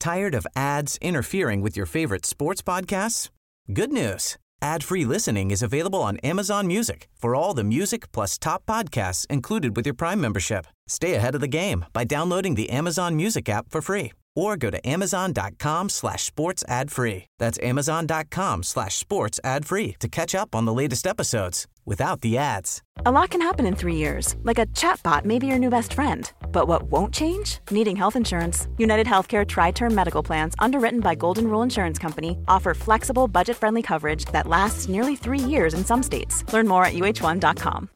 Tired of ads interfering with your favorite sports podcasts? Good news. Ad-free listening is available on Amazon Music for all the music plus top podcasts included with your Prime membership. Stay ahead of the game by downloading the Amazon Music app for free or go to amazon.com/sports ad free. That's amazon.com/sports ad free to catch up on the latest episodes without the ads. A lot can happen in 3 years, like a chatbot may be your new best friend. But what won't change? Needing health insurance. United Healthcare Tri-Term Medical Plans, underwritten by Golden Rule Insurance Company, offer flexible, budget-friendly coverage that lasts nearly 3 years in some states. Learn more at uh1.com.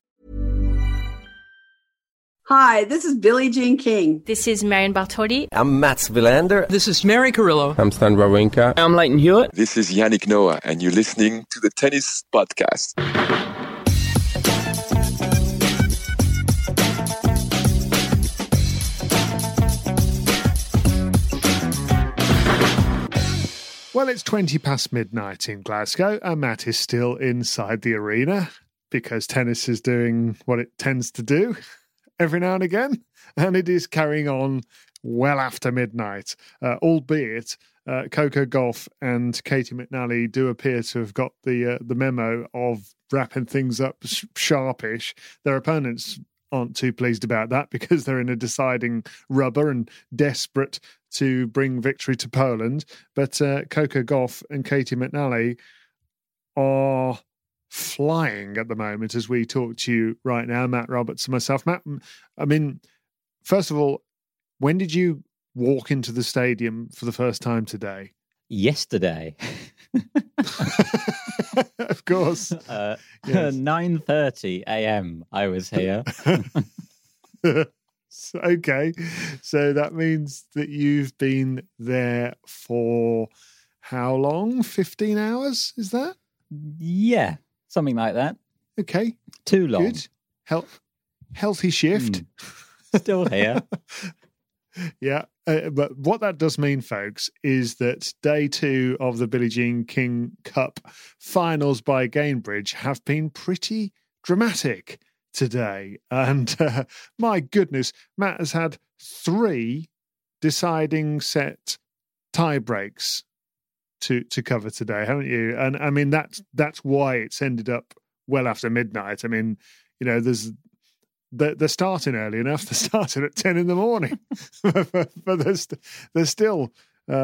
Hi, this is Billie Jean King. This is Marion Bartoli. I'm Mats Wilander. This is Mary Carillo. I'm Stan Wawrinka. I'm Leighton Hewitt. This is Yannick Noah, and you're listening to the Tennis Podcast. Well, it's 20 past midnight in Glasgow, and Matt is still inside the arena because tennis is doing what it tends to do every now and again, and it is carrying on well after midnight, albeit Coco Gauff and Katie McNally do appear to have got the memo of wrapping things up sharpish. Their opponents aren't too pleased about that because they're in a deciding rubber and desperate to bring victory to Poland. But Coco Gauff and Katie McNally are flying at the moment as we talk to you right now, Matt Roberts and myself. Matt, I mean, first of all, when did you walk into the stadium for the first time today? Yesterday. Of course. Yes. 9:30 a.m. I was here. Okay. So that means that you've been there for how long? 15 hours, is that? Yeah, something like that. Okay. Too long. Good. Healthy shift. Still here. Yeah. But what that does mean, folks, is that day 2 of the Billie Jean King Cup finals by Gainbridge have been pretty dramatic today. And my goodness, Matt has had 3 deciding set tie breaks to cover today, haven't you? And I mean, that's why it's ended up well after midnight. I mean, you know, they're starting early enough. They're starting at 10 in the morning, but there's still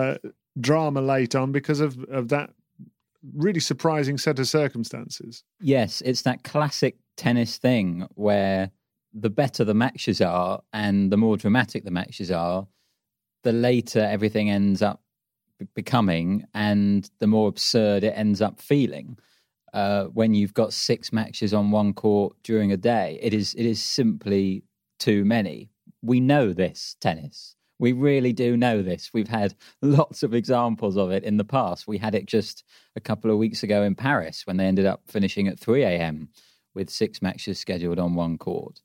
drama late on because of that really surprising set of circumstances. Yes, it's that classic tennis thing where the better the matches are and the more dramatic the matches are, the later everything ends up becoming and the more absurd it ends up feeling. When you've got 6 matches on one court during a day, it is simply too many. We know this, tennis. We really do know this. We've had lots of examples of it in the past. We had it just a couple of weeks ago in Paris when they ended up finishing at 3 a.m. with 6 matches scheduled on one court.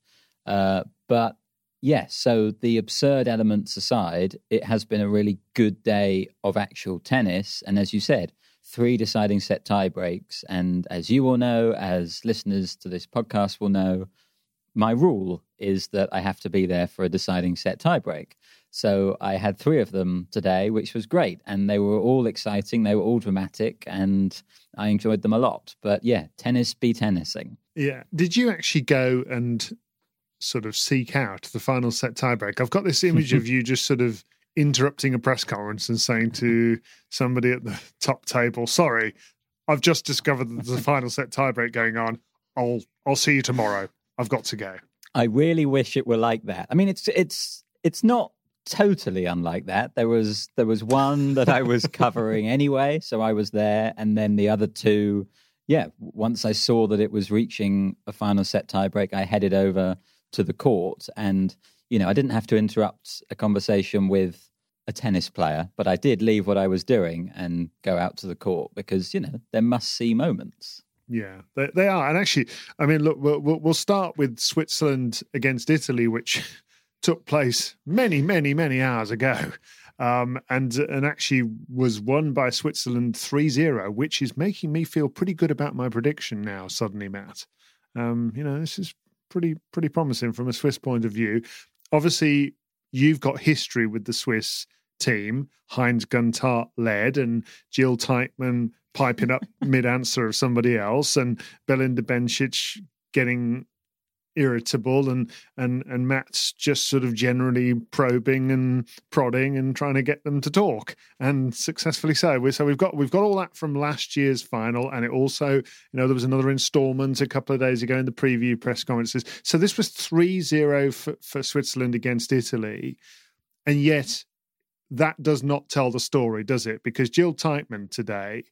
But yes, so the absurd elements aside, it has been a really good day of actual tennis. And as you said, 3 deciding set tie breaks. And as you all know, as listeners to this podcast will know, my rule is that I have to be there for a deciding set tie break. So I had 3 of them today, which was great. And they were all exciting. They were all dramatic and I enjoyed them a lot. But yeah, tennis be tennising. Yeah. Did you actually go and sort of seek out the final set tie break? I've got this image of you just sort of interrupting a press conference and saying to somebody at the top table, sorry, I've just discovered that there's a final set tiebreak going on. I'll see you tomorrow. I've got to go. I really wish it were like that. I mean, it's not totally unlike that. There was one that I was covering anyway, so I was there, and then the other 2, once I saw that it was reaching a final set tiebreak, I headed over to the court, and I didn't have to interrupt a conversation with a tennis player, but I did leave what I was doing and go out to the court because, there must-see moments. Yeah, they are. And actually, I mean, look, we'll start with Switzerland against Italy, which took place many, many, many hours ago, and actually was won by Switzerland 3-0, which is making me feel pretty good about my prediction now, suddenly, Matt. This is pretty promising from a Swiss point of view. Obviously, you've got history with the Swiss team, Heinz Guntart led, and Jill Teichmann piping up mid-answer of somebody else, and Belinda Bencic getting irritable, and Matt's just sort of generally probing and prodding and trying to get them to talk, and successfully so. So we've got all that from last year's final, and it also, there was another instalment a couple of days ago in the preview press conferences. So this was 3-0 for Switzerland against Italy, and yet that does not tell the story, does it? Because Jill Teichmann today,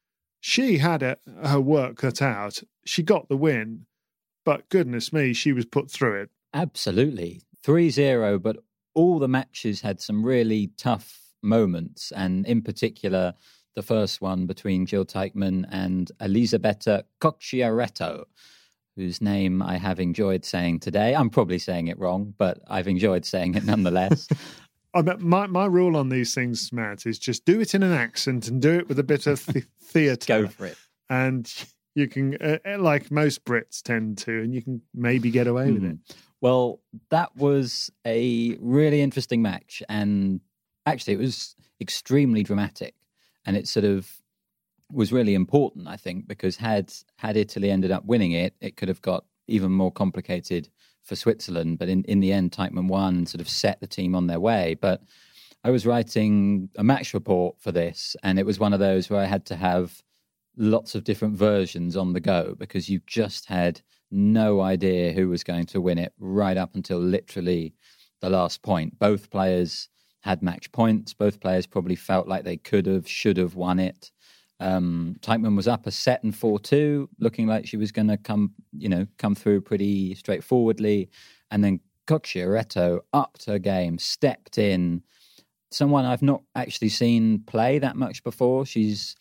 she had her work cut out. She got the win. But goodness me, she was put through it. Absolutely. 3-0, but all the matches had some really tough moments. And in particular, the first one between Jill Teichmann and Elisabetta Cocchiaretto, whose name I have enjoyed saying today. I'm probably saying it wrong, but I've enjoyed saying it nonetheless. My rule on these things, Matt, is just do it in an accent and do it with a bit of theatre. Go for it. And you can, like most Brits tend to, and you can maybe get away with it. Well, that was a really interesting match. And actually, it was extremely dramatic. And it sort of was really important, I think, because had Italy ended up winning it, it could have got even more complicated for Switzerland. But in the end, Teichmann won and sort of set the team on their way. But I was writing a match report for this, and it was one of those where I had to have lots of different versions on the go, because you just had no idea who was going to win it right up until literally the last point. Both players had match points. Both players probably felt like they should have won it. Teichmann was up a set and 4-2, looking like she was going to come through pretty straightforwardly. And then Cocchiaretto upped her game, stepped in. Someone I've not actually seen play that much before. She's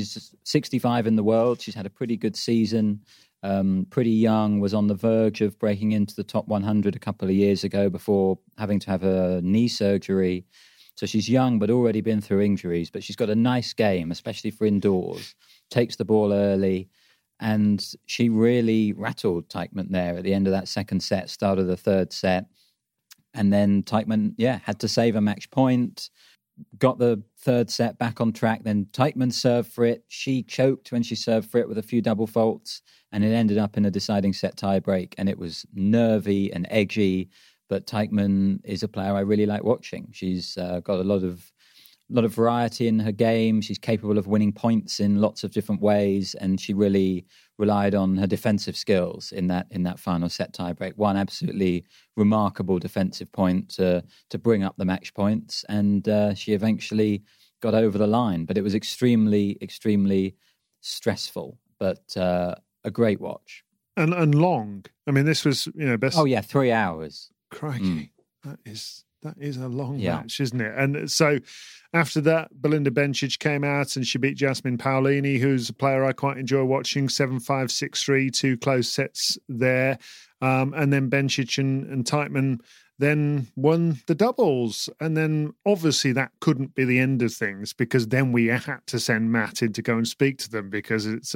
65 in the world. She's had a pretty good season. Pretty young, was on the verge of breaking into the top 100 a couple of years ago before having to have a knee surgery. So she's young, but already been through injuries. But she's got a nice game, especially for indoors. Takes the ball early. And she really rattled Teichmann there at the end of that second set, start of the third set. And then Teichmann, had to save a match point, got the third set back on track. Then Teichmann served for it. She choked when she served for it with a few double faults, and it ended up in a deciding set tie break. And it was nervy and edgy, but Teichmann is a player I really like watching. She's got a lot of variety in her game. She's capable of winning points in lots of different ways, and she really relied on her defensive skills in that final set tiebreak. One absolutely remarkable defensive point to bring up the match points, and she eventually got over the line. But it was extremely, extremely stressful, but a great watch. And long. I mean, this was, best. Oh yeah, 3 hours. Crikey, that is a long match, isn't it? And so after that, Belinda Bencic came out and she beat Jasmine Paolini, who's a player I quite enjoy watching, 7-5, 6-3, 2 close sets there. And then Bencic and Teichmann then won the doubles. And then obviously that couldn't be the end of things, because then we had to send Matt in to go and speak to them, because it's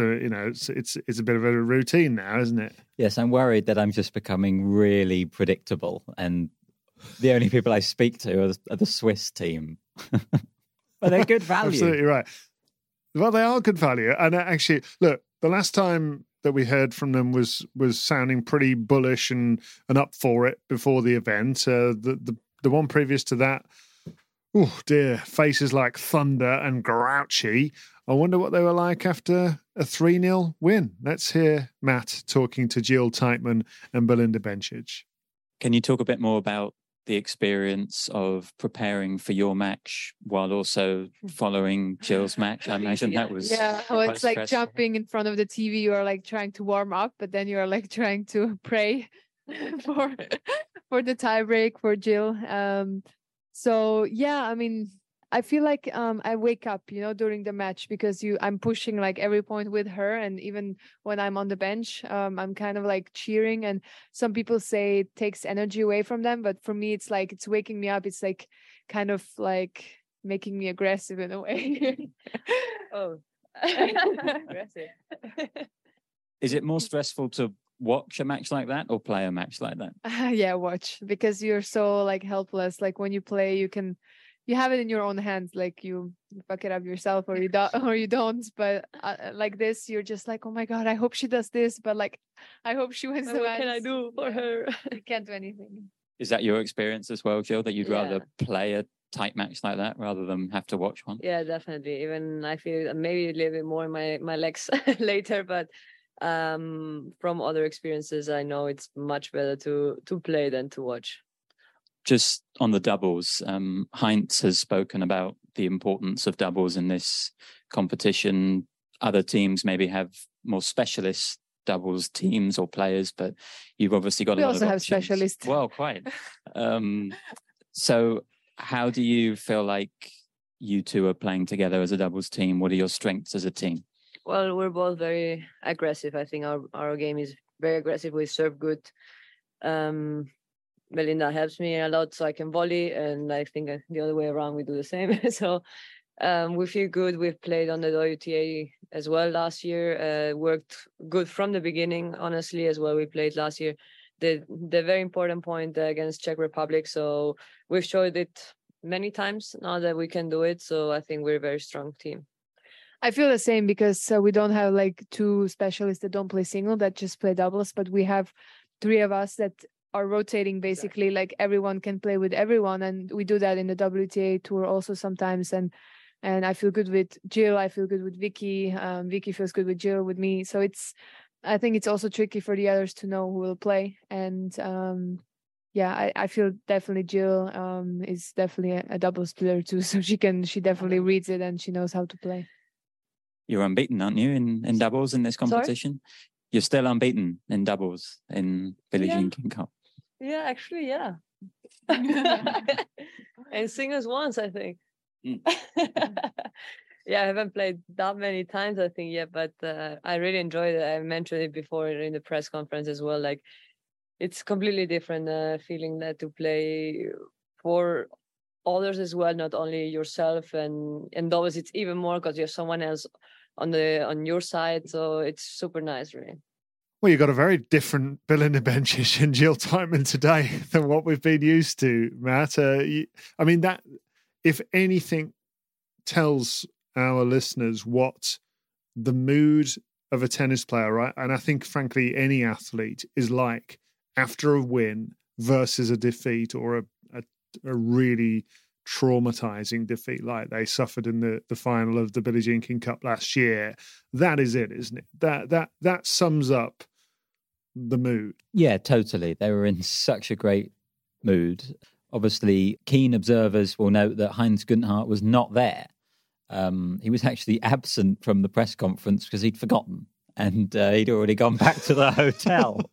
a bit of a routine now, isn't it? Yes, I'm worried that I'm just becoming really predictable, and the only people I speak to are the Swiss team. But they're good value. Absolutely right. Well, they are good value. And actually, look, the last time that we heard from them was sounding pretty bullish and up for it before the event. The one previous to that, oh dear, faces like thunder and grouchy. I wonder what they were like after a 3-0 win. Let's hear Matt talking to Jill Teichmann and Belinda Bencic. Can you talk a bit more about the experience of preparing for your match while also following Jill's match? I imagine that was it's like jumping in front of the TV. You are like trying to warm up, but then you are like trying to pray for the tiebreak for Jill. I feel like I wake up, during the match, because I'm pushing like every point with her. And even when I'm on the bench, I'm kind of like cheering. And some people say it takes energy away from them. But for me, it's like it's waking me up. It's like kind of like making me aggressive in a way. Oh, aggressive. Is it more stressful to watch a match like that or play a match like that? Yeah, watch, because you're so like helpless. Like when you play, you can you have it in your own hands. Like you fuck it up yourself or you don't, or you don't. But like this, you're just like, oh my God, I hope she does this. But like, I hope she wins the match. What can I do for her? You can't do anything. Is that your experience as well, Jill, that you'd rather play a tight match like that rather than have to watch one? Yeah, definitely. Even I feel maybe a little bit more in my legs later, but from other experiences, I know it's much better to play than to watch. Just on the doubles, Heinz has spoken about the importance of doubles in this competition. Other teams maybe have more specialist doubles teams or players, but you've obviously got a lot of options. We also have specialists. Well, quite. So how do you feel like you two are playing together as a doubles team? What are your strengths as a team? Well, we're both very aggressive. I think our game is very aggressive. We serve good. Belinda helps me a lot so I can volley, and I think the other way around we do the same. So we feel good. We've played on the WTA as well last year. Worked good from the beginning, honestly, as well. We played last year the very important point against Czech Republic. So we've showed it many times now that we can do it. So I think we're a very strong team. I feel the same because we don't have like two specialists that don't play single, that just play doubles, but we have three of us that are rotating basically. Like everyone can play with everyone, and we do that in the WTA tour also sometimes. And I feel good with Jill. I feel good with Vicky. Vicky feels good with Jill, with me. So I think it's also tricky for the others to know who will play. And I feel definitely Jill is definitely a doubles player too. So she definitely reads it and she knows how to play. You're unbeaten, aren't you, in doubles in this competition? Sorry? You're still unbeaten in doubles in Billie Jean King Cup. Yeah, actually, yeah. And singles once, I think. Yeah, I haven't played that many times, I think, yet, but I really enjoyed it. I mentioned it before in the press conference as well. Like, it's completely different feeling that to play for others as well, not only yourself, and always it's even more because you have someone else on your side, so it's super nice, really. Well, you've got a very different Belinda Bencic and Jill Teichmann today than what we've been used to, Matt. I mean, that, if anything, tells our listeners what the mood of a tennis player, right? And I think, frankly, any athlete is like after a win versus a defeat, or a really traumatizing defeat like they suffered in the final of the Billie Jean King Cup last year. That is it, isn't it? That sums up the mood. Yeah, totally. They were in such a great mood. Obviously, keen observers will note that Heinz Gunthardt was not there. He was actually absent from the press conference because he'd forgotten, and he'd already gone back to the hotel.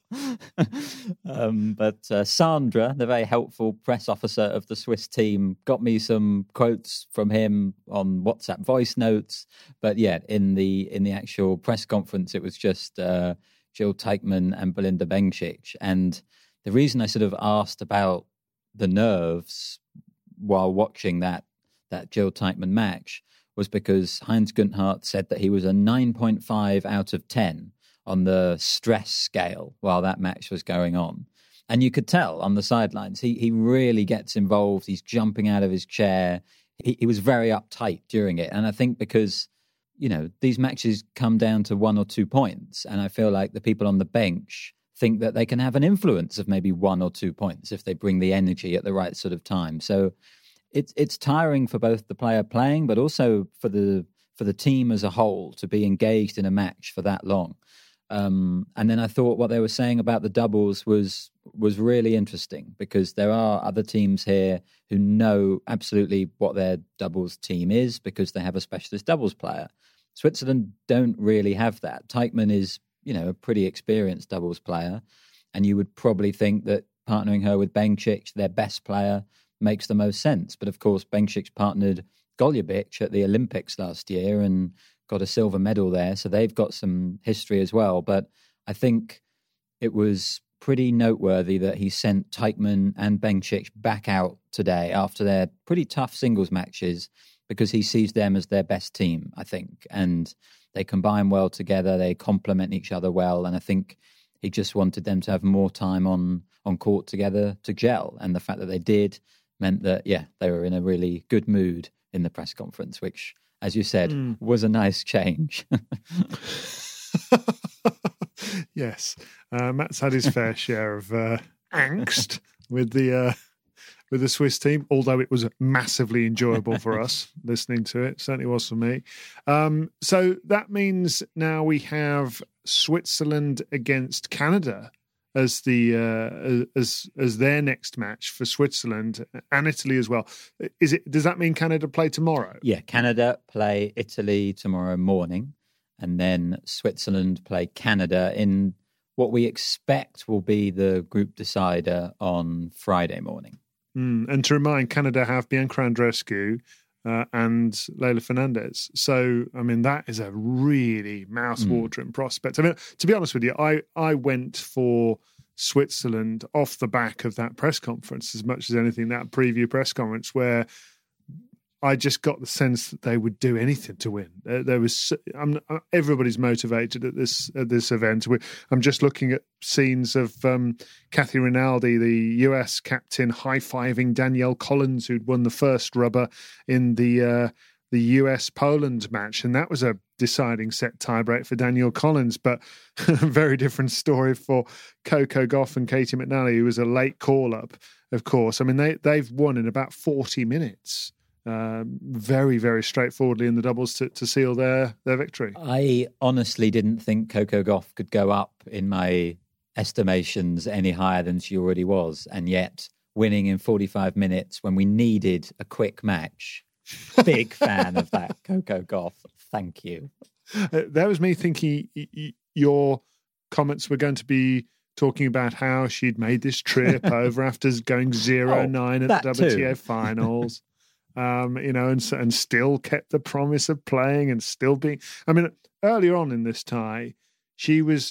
But Sandra, the very helpful press officer of the Swiss team, got me some quotes from him on WhatsApp voice notes. But yeah, in the actual press conference, it was just Jill Teichmann and Belinda Bencic. And the reason I sort of asked about the nerves while watching that Jill Teichmann match was because Heinz Gunthardt said that he was a 9.5 out of 10 on the stress scale while that match was going on. And you could tell on the sidelines, he really gets involved. He's jumping out of his chair. He was very uptight during it. And I think because, you know, these matches come down to 1 or 2 points. And I feel like the people on the bench think that they can have an influence of maybe 1 or 2 points if they bring the energy at the right sort of time. So it's tiring for both the player playing, but also for the team as a whole to be engaged in a match for that long. And then I thought what they were saying about the doubles was really interesting, because there are other teams here who know absolutely what their doubles team is because they have a specialist doubles player. Switzerland don't really have that. Teichmann is, you know, a pretty experienced doubles player, and you would probably think that partnering her with Bencic, their best player, makes the most sense. But of course, Bencic partnered Goljevic at the Olympics last year and got a silver medal there. So they've got some history as well. But I think it was pretty noteworthy that he sent Teichmann and Bencic back out today after their pretty tough singles matches, because he sees them as their best team, I think. And they combine well together. They complement each other well. And I think he just wanted them to have more time on court together to gel. And the fact that they did, meant that, they were in a really good mood in the press conference, which, as you said, was a nice change. Yes. Matt's had his fair share of angst with the Swiss team, although it was massively enjoyable for us listening to it. Certainly was for me. So that means now we have Switzerland against Canada as the as their next match for Switzerland, and Italy as well. Does that mean Canada play tomorrow? Yeah, Canada play Italy tomorrow morning, and then Switzerland play Canada in what we expect will be the group decider on Friday morning. And to remind, Canada have Bianca Andreescu and Leila Fernandez. So, I mean, that is a really mouth-watering prospect. I mean, to be honest with you, I went for Switzerland off the back of that press conference as much as anything, that preview press conference, where I just got the sense that they would do anything to win. There was everybody's motivated at this event. I'm just looking at scenes of Kathy Rinaldi, the US captain, high-fiving Danielle Collins, who'd won the first rubber in the US-Poland match, and that was a deciding set tiebreak for Danielle Collins. But a very different story for Coco Gauff and Katie McNally, who was a late call-up, of course. I mean, they've won in about 40 minutes. Very, very straightforwardly in the doubles to seal their victory. I honestly didn't think Coco Gauff could go up in my estimations any higher than she already was, and yet winning in 45 minutes when we needed a quick match. Big fan of that, Coco Gauff. Thank you. That was me thinking your comments were going to be talking about how she'd made this trip over after going 0-9 at the WTA finals. And still kept the promise of playing and still being... I mean, earlier on in this tie, she was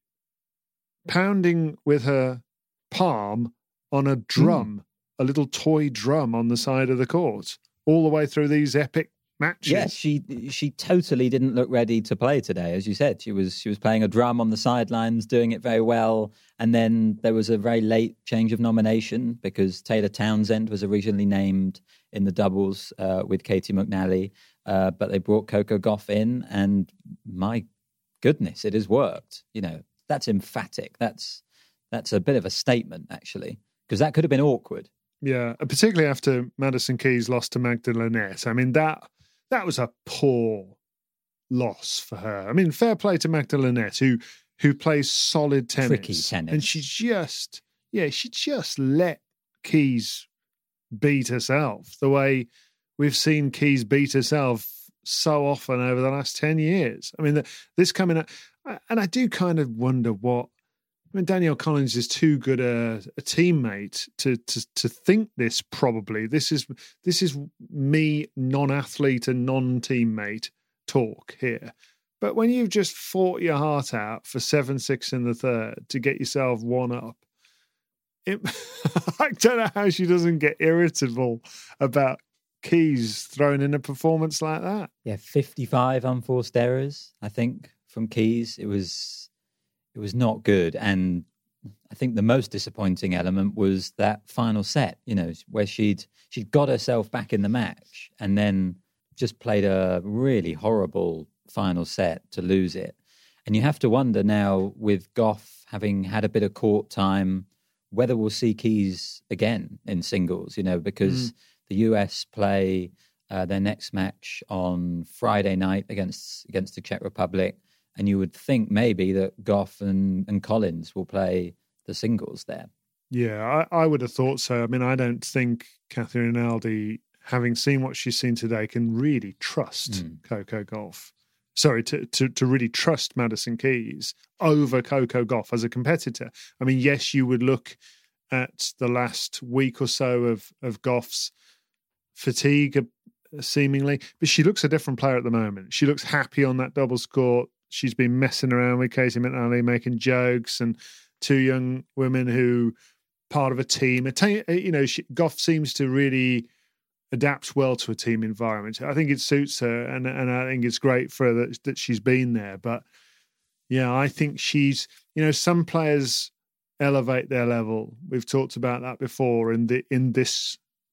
pounding with her palm on a drum, a little toy drum on the side of the court, all the way through these epic matches. Yes, she totally didn't look ready to play today, as you said. She was playing a drum on the sidelines, doing it very well, and then there was a very late change of nomination because Taylor Townsend was originally named in the doubles with Katie McNally, but they brought Coco Gauff in, and my goodness, it has worked. You know, that's emphatic. That's a bit of a statement, actually, because that could have been awkward. Yeah, particularly after Madison Keys lost to Magda Linette. I mean, that was a poor loss for her. I mean, fair play to Magda Linette, who plays solid tennis. Tricky tennis. And she just let Keys beat herself the way we've seen Keys beat herself so often over the last 10 years. I mean, this coming up, and I do kind of wonder Danielle Collins is too good a teammate to think this. Probably this is me, non-athlete and non-teammate talk here. But when you've just fought your heart out for 7-6 in the third to get yourself one up, I don't know how she doesn't get irritable about Keys throwing in a performance like that. Yeah, 55 unforced errors, I think, from Keys. It was not good. And I think the most disappointing element was that final set, where she'd got herself back in the match and then just played a really horrible final set to lose it. And you have to wonder now, with Gauff having had a bit of court time, whether we'll see Keys again in singles, because the US play their next match on Friday night against the Czech Republic. And you would think maybe that Gauff and Collins will play the singles there. Yeah, I would have thought so. I mean, I don't think Kathy Rinaldi, having seen what she's seen today, can really trust Coco Gauff. Sorry, to really trust Madison Keys over Coco Gauff as a competitor. I mean, yes, you would look at the last week or so of Gauff's fatigue, seemingly, but she looks a different player at the moment. She looks happy on that doubles court. She's been messing around with Katie McNally, making jokes, and two young women who part of a team. Gauff seems to really adapt well to a team environment. I think it suits her, and I think it's great for her that she's been there. But yeah, I think she's, some players elevate their level. We've talked about that before in this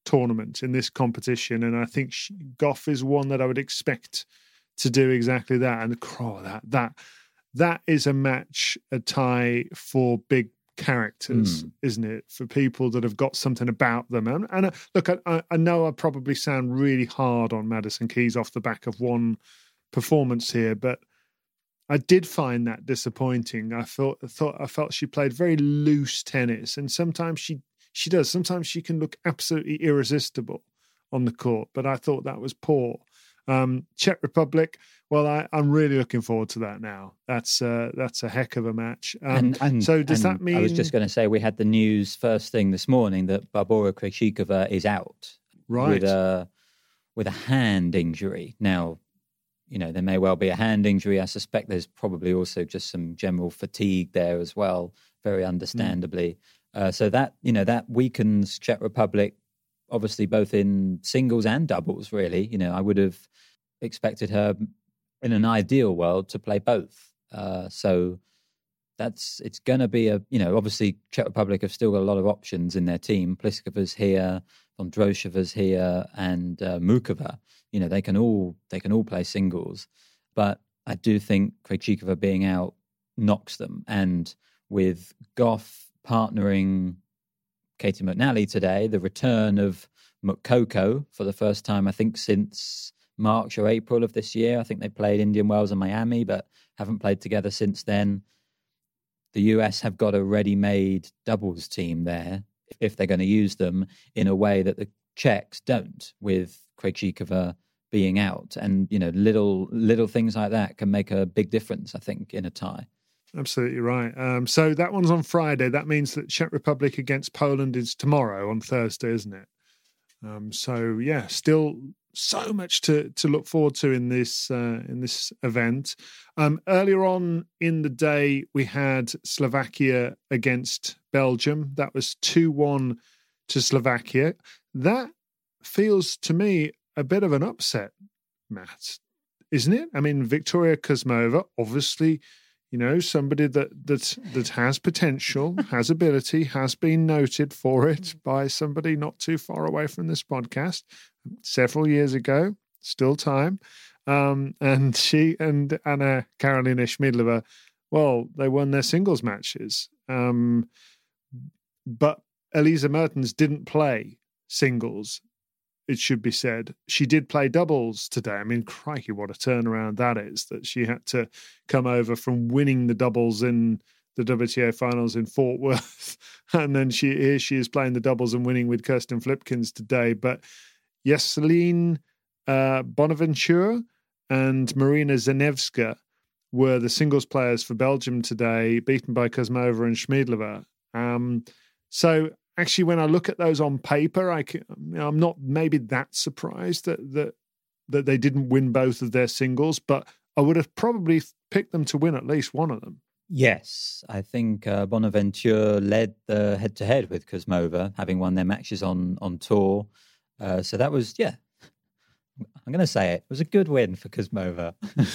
tournament, in this competition, and I think Gauff is one that I would expect to do exactly that. And that is a match, a tie for big characters, isn't it? For people that have got something about them. And look, I know I probably sound really hard on Madison Keys off the back of one performance here, but I did find that disappointing. I felt she played very loose tennis, and sometimes she does. Sometimes she can look absolutely irresistible on the court, but I thought that was poor. Czech Republic, well, I'm really looking forward to that now. That's a heck of a match. So does that mean... I was just going to say, we had the news first thing this morning that Barbora Krejcikova is out. Right. With a hand injury. Now, there may well be a hand injury. I suspect there's probably also just some general fatigue there as well, very understandably. So that weakens Czech Republic, obviously both in singles and doubles, really. I would have expected her in an ideal world to play both. So it's going to be obviously Czech Republic have still got a lot of options in their team. Pliskova's here, Vondroushova's here, and Mukova. They can all play singles, but I do think Krejcikova being out knocks them. And with Gauff partnering Katie McNally today, the return of Moukoko for the first time, I think, since March or April of this year. I think they played Indian Wells and Miami, but haven't played together since then. The US have got a ready-made doubles team there if they're going to use them in a way that the Czechs don't, with Krejcikova being out. And, little things like that can make a big difference, I think, in a tie. Absolutely right. So that one's on Friday. That means that Czech Republic against Poland is tomorrow on Thursday, isn't it? Still so much to look forward to in this event. Earlier on in the day, we had Slovakia against Belgium. That was 2-1 to Slovakia. That feels to me a bit of an upset, Matt, isn't it? I mean, Victoria Kuzmova, obviously, somebody that has potential, has ability, has been noted for it by somebody not too far away from this podcast several years ago, still time. And she and Anna Karolina Schmiedlova, well, they won their singles matches. But Elise Mertens didn't play singles, it should be said. She did play doubles today. I mean, crikey, what a turnaround that is, that she had to come over from winning the doubles in the WTA finals in Fort Worth. And then she is playing the doubles and winning with Kirsten Flipkens today. But Jesselyn Bonaventure and Marina Zanevska were the singles players for Belgium today, beaten by Kuzmova and Schmiedlova. So actually, when I look at those on paper, I'm not maybe that surprised that they didn't win both of their singles, but I would have probably picked them to win at least one of them. Yes, I think Bonaventure led the head-to-head with Kuzmova, having won their matches on tour. So that was, I'm going to say it was a good win for Kuzmova.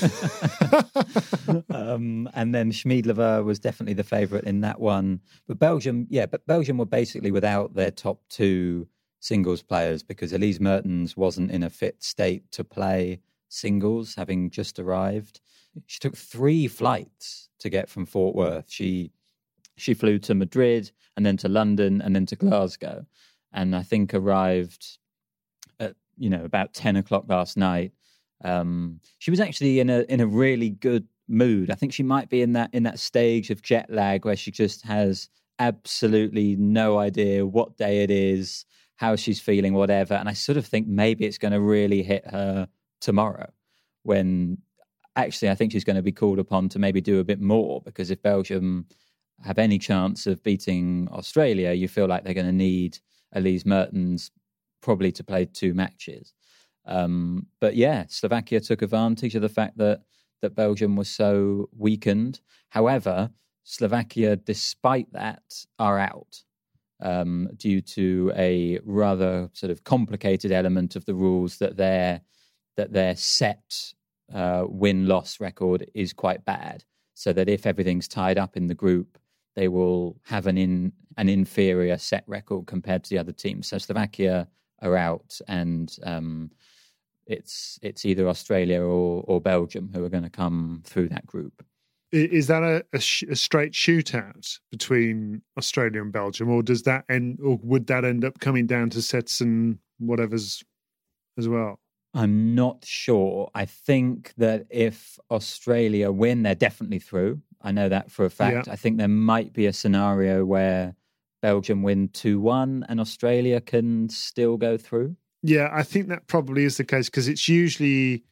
And then Schmiedlova was definitely the favourite in that one. But Belgium were basically without their top two singles players because Elise Mertens wasn't in a fit state to play singles, having just arrived. She took 3 flights to get from Fort Worth. She flew to Madrid and then to London and then to Glasgow. And I think arrived at, about 10 o'clock last night. She was actually in a really good mood. I think she might be in that stage of jet lag where she just has absolutely no idea what day it is, how she's feeling, whatever. And I sort of think maybe it's going to really hit her tomorrow, when actually I think she's going to be called upon to maybe do a bit more, because if Belgium have any chance of beating Australia, you feel like they're going to need Elise Mertens probably to play 2 matches. But yeah, Slovakia took advantage of the fact that Belgium was so weakened. However, Slovakia, despite that, are out due to a rather sort of complicated element of the rules, that their set win-loss record is quite bad. So that if everything's tied up in the group, they will have an inferior set record compared to the other teams. So Slovakia are out, and it's either Australia or Belgium who are going to come through that group. Is that a straight shootout between Australia and Belgium, or does that end, or would that end up coming down to sets and whatever's as well? I'm not sure. I think that if Australia win, they're definitely through. I know that for a fact. Yeah. I think there might be a scenario where Belgium win 2-1 and Australia can still go through. Yeah, I think that probably is the case, because it's usually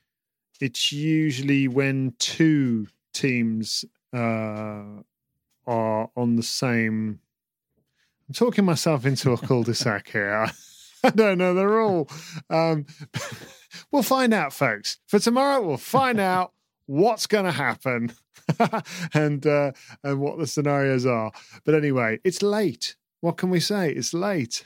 when two teams are on the same. I'm talking myself into a cul-de-sac here. I don't know. They're all. We'll find out, folks. For tomorrow, we'll find out what's going to happen and what the scenarios are. But anyway, it's late. What can we say? It's late.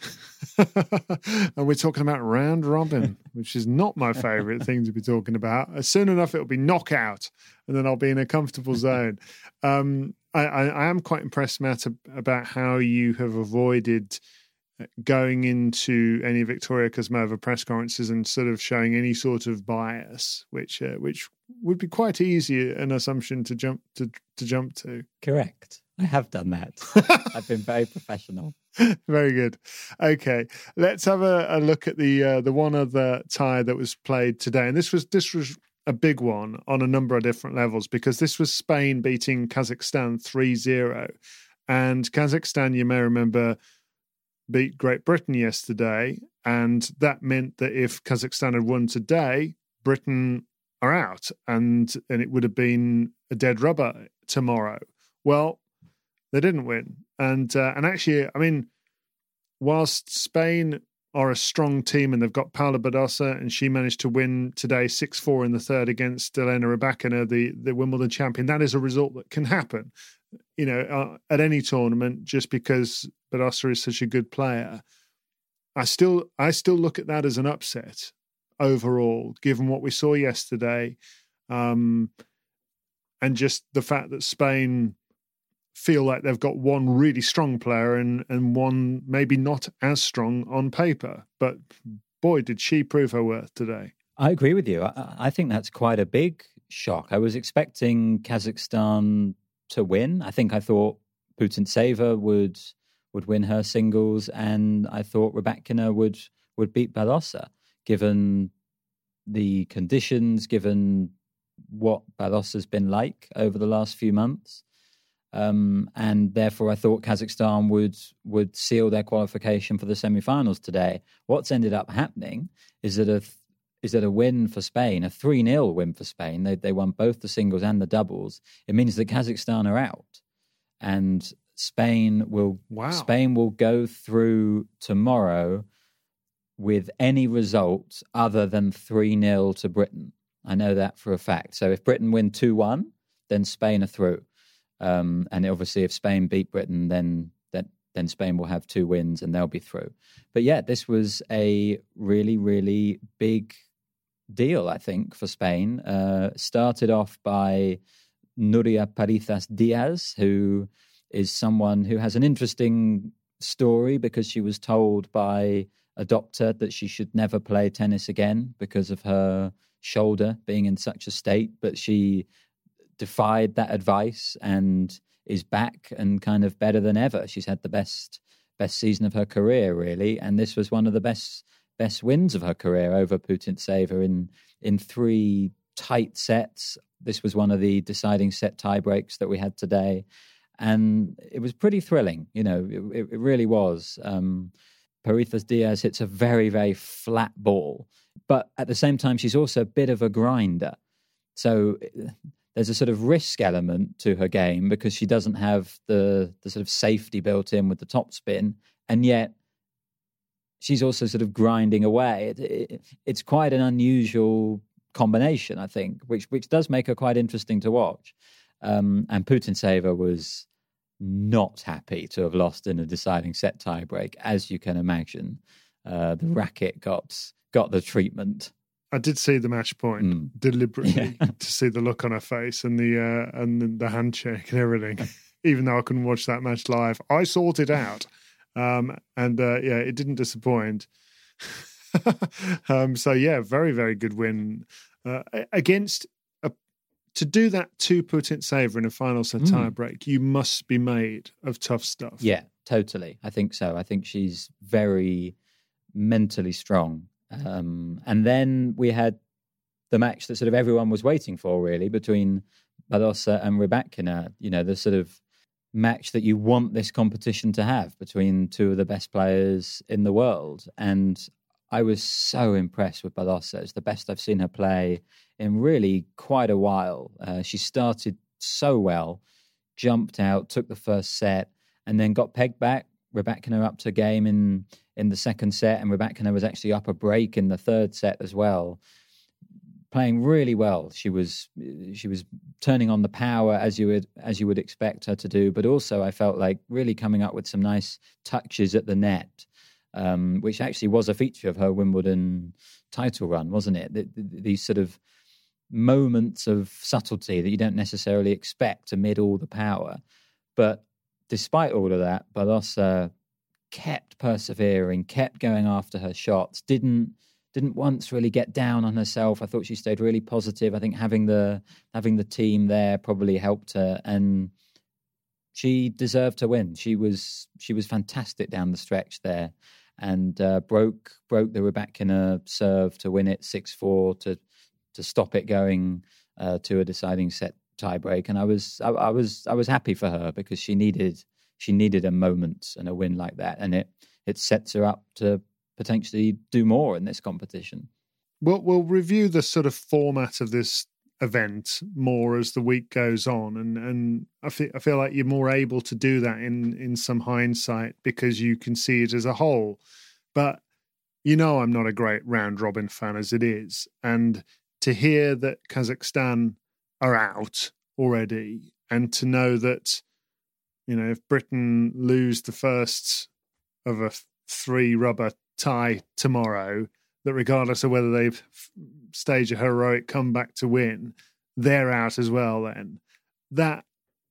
And we're talking about round robin, which is not my favourite thing to be talking about. Soon enough, it'll be knockout, and then I'll be in a comfortable zone. I am quite impressed, Matt, about how you have avoided going into any Victoria Kuzmova press conferences and sort of showing any sort of bias, which would be quite easy an assumption to jump to. Correct. I have done that. I've been very professional. Very good. Okay, let's have a look at the one other tie that was played today, and this was a big one on a number of different levels, because this was Spain beating Kazakhstan 3-0, and Kazakhstan, you may remember, beat Great Britain yesterday, and that meant that if Kazakhstan had won today, Britain are out, and it would have been a dead rubber tomorrow. Well, they didn't win, and actually, I mean, whilst Spain are a strong team and they've got Paula Badosa, and she managed to win today 6-4 in the third against Elena Rybakina, the Wimbledon champion, that is a result that can happen, at any tournament, just because Badosa is such a good player. I still look at that as an upset overall, given what we saw yesterday, and just the fact that Spain feel like they've got one really strong player and one maybe not as strong on paper. But boy, did she prove her worth today. I agree with you. I think that's quite a big shock. I was expecting Kazakhstan to win. I thought Putintseva would win her singles, and I thought Rybakina would beat Badosa, given the conditions, given what Badosa's been like over the last few months. And therefore, I thought Kazakhstan would seal their qualification for the semi-finals today. What's ended up happening is that a win for Spain, a 3-0 win for Spain. They won both the singles and the doubles. It means that Kazakhstan are out, and Spain will go through tomorrow with any result other than 3-0 to Britain. I know that for a fact. So if Britain win 2-1, then Spain are through. And obviously, if Spain beat Britain, then Spain will have 2 wins and they'll be through. But yeah, this was a really, really big deal, I think, for Spain. Started off by Nuria Parizas Diaz, who is someone who has an interesting story, because she was told by a doctor that she should never play tennis again because of her shoulder being in such a state, but she defied that advice and is back and kind of better than ever. She's had the best season of her career, really, and this was one of the best wins of her career over Putintseva in 3 tight sets. This was one of the deciding set tie breaks that we had today, and it was pretty thrilling. It really was. Parizas Diaz hits a very, very flat ball, but at the same time, she's also a bit of a grinder. So there's a sort of risk element to her game, because she doesn't have the sort of safety built in with the topspin, and yet she's also sort of grinding away. It's quite an unusual combination, I think, which does make her quite interesting to watch. And Putintseva was not happy to have lost in a deciding set tiebreak, as you can imagine. The racket got the treatment. I did see the match point deliberately to see the look on her face and the handshake and everything. Even though I couldn't watch that match live, I sorted it out, it didn't disappoint. So yeah, very, very good win against. To do that 2-put saver in a final set tiebreak, you must be made of tough stuff. Yeah, totally. I think so. I think she's very mentally strong. And then we had the match that sort of everyone was waiting for, really, between Badosa and Rybakina. You know, the sort of match that you want this competition to have between two of the best players in the world. And I was so impressed with Badosa. It's the best I've seen her play in really quite a while. She started so well, jumped out, took the first set, and then got pegged back. Rybakina up to game in the second set, and Rybakina was actually up a break in the third set as well, playing really well. She was turning on the power as you would expect her to do, but also I felt like really coming up with some nice touches at the net, which actually was a feature of her Wimbledon title run, wasn't it? These sort of moments of subtlety that you don't necessarily expect amid all the power. But despite all of that, Badosa kept persevering, kept going after her shots, didn't once really get down on herself. I thought she stayed really positive. I think having the team there probably helped her, and she deserved to win. She was fantastic down the stretch there, and broke the Rybakina serve to win it 6-4 to stop it going to a deciding set tiebreak. And I was happy for her, because she needed a moment and a win like that, and it sets her up to potentially do more in this competition. We'll review the sort of format of this event more as the week goes on, and I feel like you're more able to do that in some hindsight, because you can see it as a whole. But you know, I'm not a great round robin fan as it is, and to hear that Kazakhstan are out already, and to know that, you know, if Britain lose the first of a 3-rubber tie tomorrow, that regardless of whether they've staged a heroic comeback to win, they're out as well, then that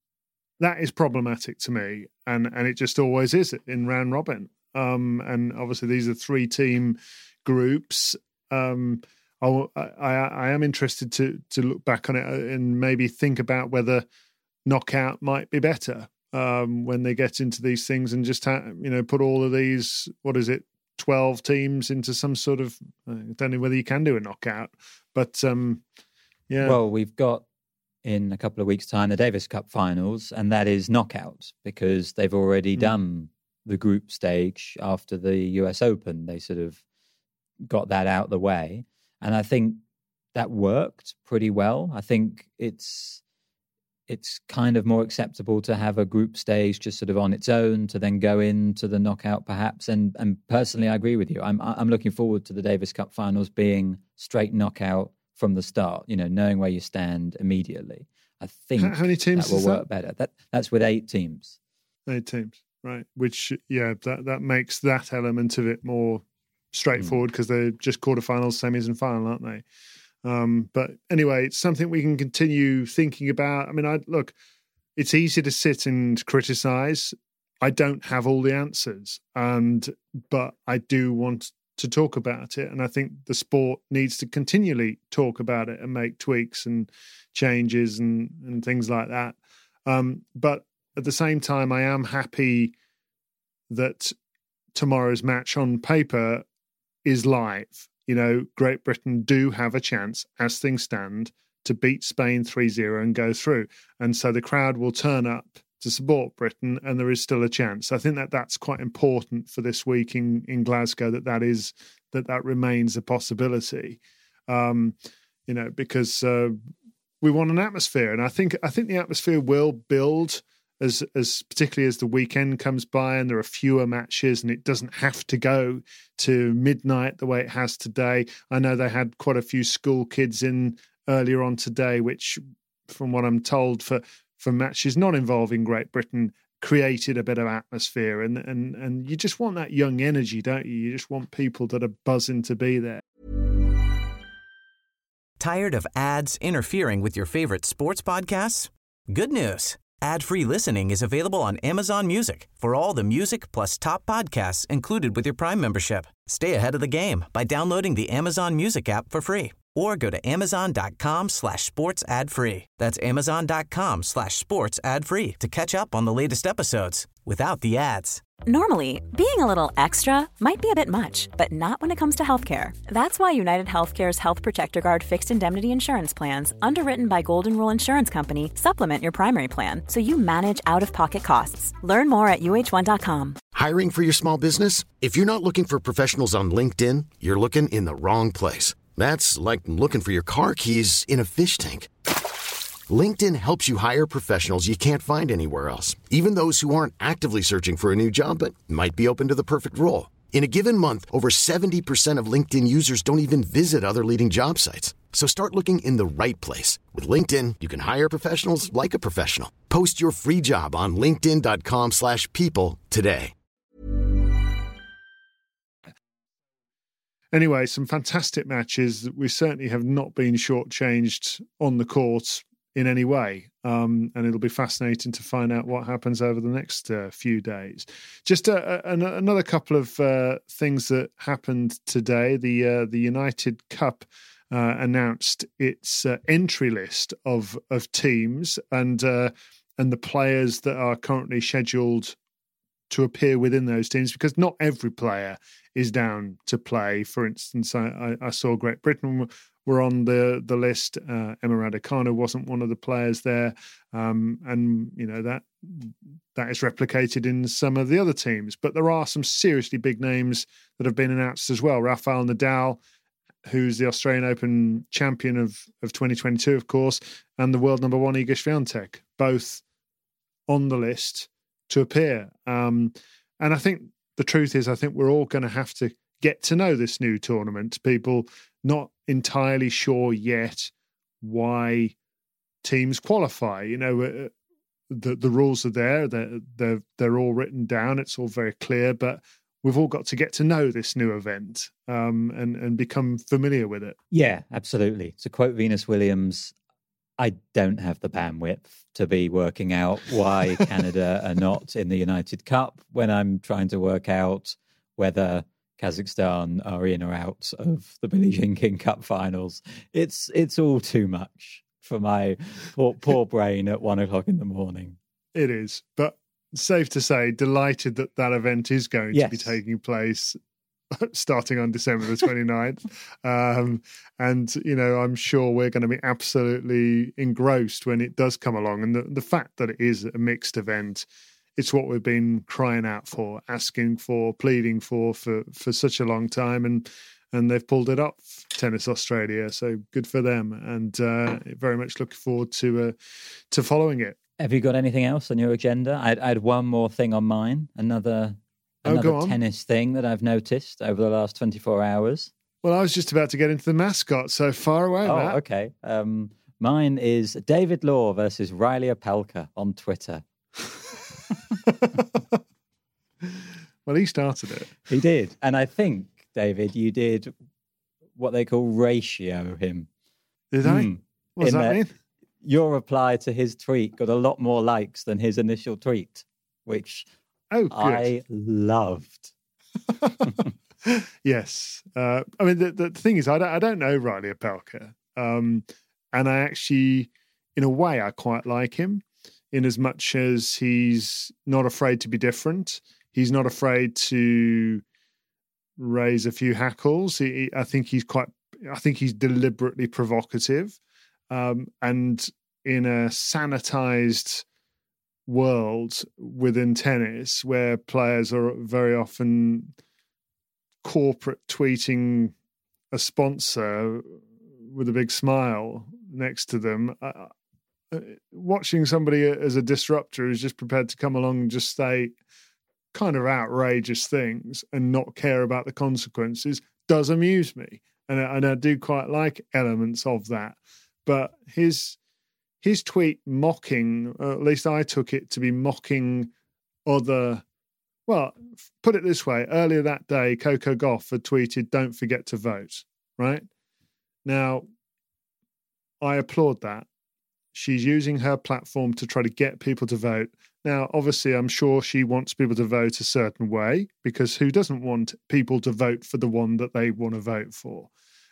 is problematic to me, and it just always is in round robin. And obviously these are 3-team groups. I am interested to look back on it and maybe think about whether knockout might be better when they get into these things, and just put all of these, 12 teams into some sort of, I don't know whether you can do a knockout, but yeah. Well, we've got in a couple of weeks' time the Davis Cup finals, and that is knockout, because they've already done the group stage after the US Open. They sort of got that out the way. And I think that worked pretty well. I think it's kind of more acceptable to have a group stage just sort of on its own, to then go into the knockout perhaps. And personally, I agree with you. I'm looking forward to the Davis Cup finals being straight knockout from the start, you know, knowing where you stand immediately. I think how many teams that will work better. That's with 8 teams. 8 teams, right. Which, yeah, that makes that element of it more straightforward, because they're just quarterfinals, semis and final, aren't they? But anyway, it's something we can continue thinking about. I mean, look, it's easy to sit and criticize. I don't have all the answers, but I do want to talk about it. And I think the sport needs to continually talk about it and make tweaks and changes and things like that. But at the same time, I am happy that tomorrow's match on paper is live. You know, Great Britain do have a chance, as things stand, to beat Spain 3-0 and go through. And so the crowd will turn up to support Britain, and there is still a chance. I think that's quite important for this week in Glasgow, that remains a possibility. Because we want an atmosphere, and I think the atmosphere will build as particularly as the weekend comes by and there are fewer matches, and it doesn't have to go to midnight the way it has today. I know they had quite a few school kids in earlier on today, which, from what I'm told, for matches not involving Great Britain, created a bit of atmosphere, and you just want that young energy, don't you? You just want people that are buzzing to be there. Tired of ads interfering with your favorite sports podcasts? Good news. Ad-free listening is available on Amazon Music for all the music plus top podcasts included with your Prime membership. Stay ahead of the game by downloading the Amazon Music app for free or go to amazon.com/sports ad free. That's amazon.com/sports ad free to catch up on the latest episodes without the ads. Normally, being a little extra might be a bit much, but not when it comes to healthcare. That's why United Healthcare's Health Protector Guard fixed indemnity insurance plans, underwritten by Golden Rule Insurance Company, supplement your primary plan so you manage out-of-pocket costs. Learn more at uh1.com. Hiring for your small business? If you're not looking for professionals on LinkedIn, you're looking in the wrong place. That's like looking for your car keys in a fish tank. LinkedIn helps you hire professionals you can't find anywhere else, even those who aren't actively searching for a new job but might be open to the perfect role. In a given month, over 70% of LinkedIn users don't even visit other leading job sites. So start looking in the right place. With LinkedIn, you can hire professionals like a professional. Post your free job on linkedin.com/people today. Anyway, some fantastic matches that we certainly have not been shortchanged on the court in any way. And it'll be fascinating to find out what happens over the next few days. Just another couple of things that happened today. The United Cup announced its entry list of teams and the players that are currently scheduled to appear within those teams, because not every player is down to play. For instance, I saw Great Britain were on the list. Emma Raducanu wasn't one of the players there, and you know that is replicated in some of the other teams. But there are some seriously big names that have been announced as well. Rafael Nadal, who's the Australian Open champion of 2022, of course, and the world number one Iga Swiatek, both on the list to appear. And I think the truth is, I think we're all going to have to get to know this new tournament. People not entirely sure yet why teams qualify. You know, the rules are there. They're all written down. It's all very clear. But we've all got to get to know this new event and become familiar with it. Yeah, absolutely. To quote Venus Williams, I don't have the bandwidth to be working out why Canada are not in the United Cup when I'm trying to work out whether Kazakhstan are in or out of the Billie Jean King Cup finals. It's all too much for my poor brain at 1 o'clock in the morning. It is, but safe to say, delighted that event is going to be taking place starting on December the 29th. And, you know, I'm sure we're going to be absolutely engrossed when it does come along. And the fact that it is a mixed event, it's what we've been crying out for, asking for, pleading for such a long time. And they've pulled it up, Tennis Australia. So good for them. And very much looking forward to following it. Have you got anything else on your agenda? I had one more thing on mine, another tennis thing that I've noticed over the last 24 hours. Well, I was just about to get into the mascot, so far away, Matt. Okay. Mine is David Law versus Riley Opelka on Twitter. Well, he started it. He did. And I think, David, you did what they call ratio him. Did I? What does that mean? Your reply to his tweet got a lot more likes than his initial tweet, which I loved. Yes. I mean, the thing is, I don't know Riley Opelka. And I actually, in a way, I quite like him in as much as he's not afraid to be different. He's not afraid to raise a few hackles. I think he's deliberately provocative. And in a sanitized world within tennis where players are very often corporate tweeting a sponsor with a big smile next to them, watching somebody as a disruptor who's just prepared to come along and just say kind of outrageous things and not care about the consequences does amuse me. And I do quite like elements of that. But his tweet mocking, or at least I took it to be mocking other, well, put it this way, earlier that day, Coco Gauff had tweeted, "Don't forget to vote," right? Now, I applaud that. She's using her platform to try to get people to vote. Now, obviously, I'm sure she wants people to vote a certain way, because who doesn't want people to vote for the one that they want to vote for?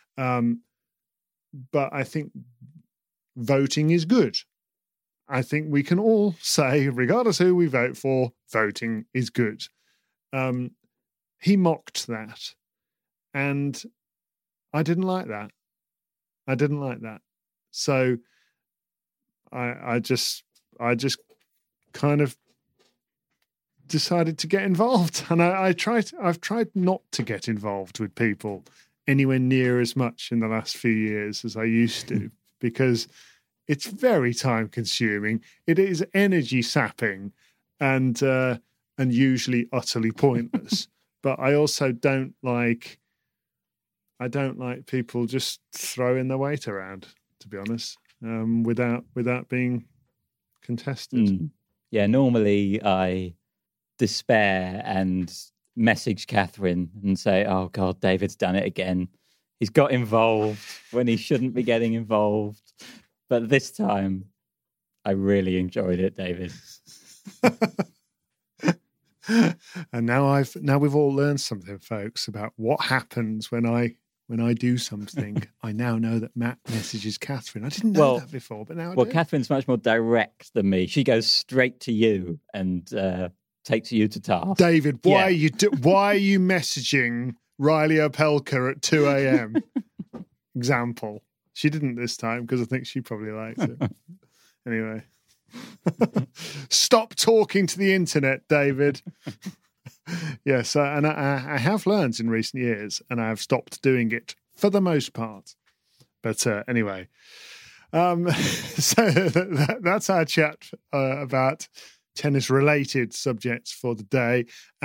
But I think voting is good. I think we can all say, regardless who we vote for, voting is good. He mocked that. And I didn't like that. So I just kind of decided to get involved. And I've tried not to get involved with people anywhere near as much in the last few years as I used to, because it's very time consuming. It is energy sapping and usually utterly pointless. But I also don't like people just throwing their weight around, to be honest, without being contested. Yeah, normally I despair and message Catherine and say, "Oh God, David's done it again. He's got involved when he shouldn't be getting involved." But this time, I really enjoyed it, David. And now we've all learned something, folks, about what happens when I do something. I now know that Matt messages Catherine. I didn't know that before, but now I do. Catherine's much more direct than me. She goes straight to you and takes you to task. David, why are you messaging Riley Opelka at 2 a.m.? Example. She didn't this time because I think she probably likes it. Anyway. Stop talking to the internet, David. Yes, and I have learned in recent years, and I have stopped doing it for the most part. But anyway, so that's our chat about tennis-related subjects for the day.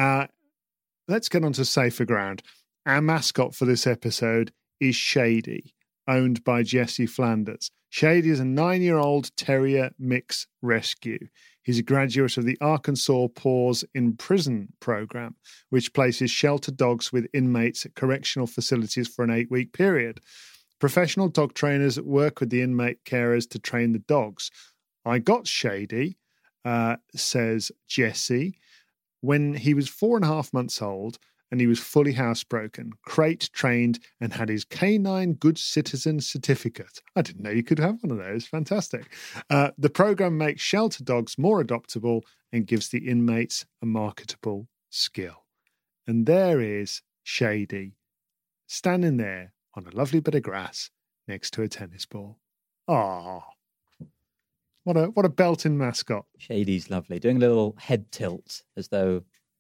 Let's get on to safer ground. Our mascot for this episode is Shady, owned by Jesse Flanders. Shady is a 9-year-old terrier mix rescue. He's a graduate of the Arkansas Paws in Prison program, which places sheltered dogs with inmates at correctional facilities for an 8-week period. Professional dog trainers work with the inmate carers to train the dogs. I got Shady, says Jesse, when he was 4.5 months old, and he was fully housebroken, crate trained, and had his Canine Good Citizen certificate. I didn't know you could have one of those. Fantastic. The program makes shelter dogs more adoptable and gives the inmates a marketable skill. And there is Shady, standing there on a lovely bit of grass next to a tennis ball. Ah, what a belting mascot. Shady's lovely, doing a little head tilt as though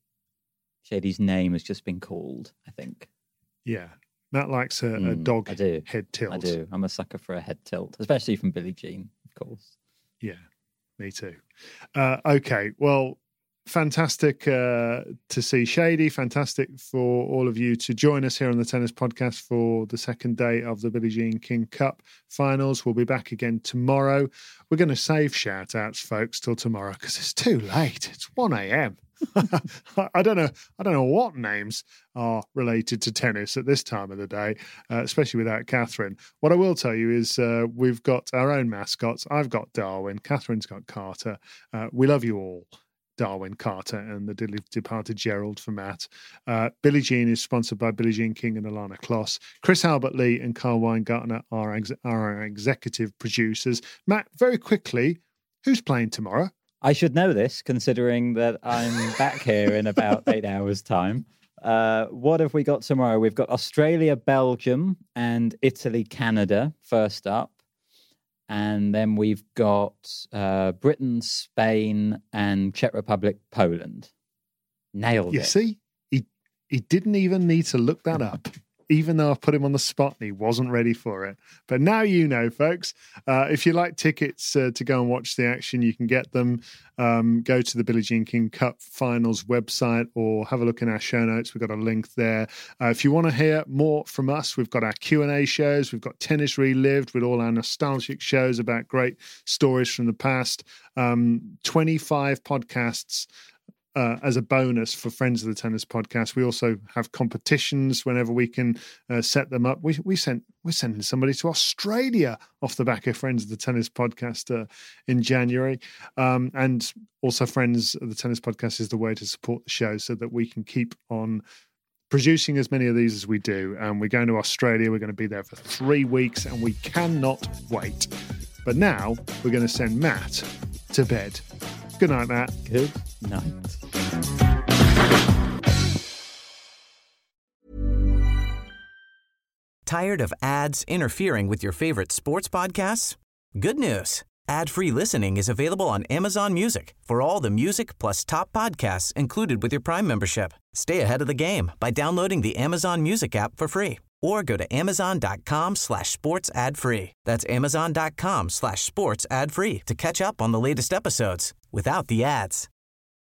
Shady's name has just been called, I think. Yeah. Matt likes a dog head tilt. I do. I'm a sucker for a head tilt, especially from Billie Jean, of course. Yeah, me too. Okay, well, fantastic to see Shady. Fantastic for all of you to join us here on the Tennis Podcast for the second day of the Billie Jean King Cup finals. We'll be back again tomorrow. We're going to save shout-outs, folks, till tomorrow because it's too late. It's 1 a.m. I don't know what names are related to tennis at this time of the day, especially without Catherine. What I will tell you is we've got our own mascots. I've got Darwin. Catherine's got Carter. We love you all, Darwin, Carter, and the departed Gerald for Matt. Billie Jean is sponsored by Billie Jean King and Alana Kloss. Chris Albert Lee and Carl Weingartner are our executive producers. Matt, very quickly, who's playing tomorrow? I should know this, considering that I'm back here in about 8 hours' time. What have we got tomorrow? We've got Australia, Belgium, and Italy, Canada first up. And then we've got Britain, Spain, and Czech Republic, Poland. Nailed it. You see, he didn't even need to look that up, even though I put him on the spot and he wasn't ready for it. But now you know, folks. If you like tickets to go and watch the action, you can get them. Go to the Billie Jean King Cup Finals website or have a look in our show notes. We've got a link there. If you want to hear more from us, we've got our Q&A shows. We've got Tennis Relived with all our nostalgic shows about great stories from the past. 25 podcasts as a bonus for Friends of the Tennis Podcast, we also have competitions whenever we can set them up. We're sending somebody to Australia off the back of Friends of the Tennis Podcast in January. And also Friends of the Tennis Podcast is the way to support the show so that we can keep on producing as many of these as we do. And we're going to Australia. We're going to be there for 3 weeks and we cannot wait. But now we're going to send Matt to bed. Good night, Matt. Good night. Tired of ads interfering with your favorite sports podcasts? Good news. Ad-free listening is available on Amazon Music for all the music plus top podcasts included with your Prime membership. Stay ahead of the game by downloading the Amazon Music app for free or go to amazon.com/sports ad free. That's amazon.com/sports ad free to catch up on the latest episodes without the ads.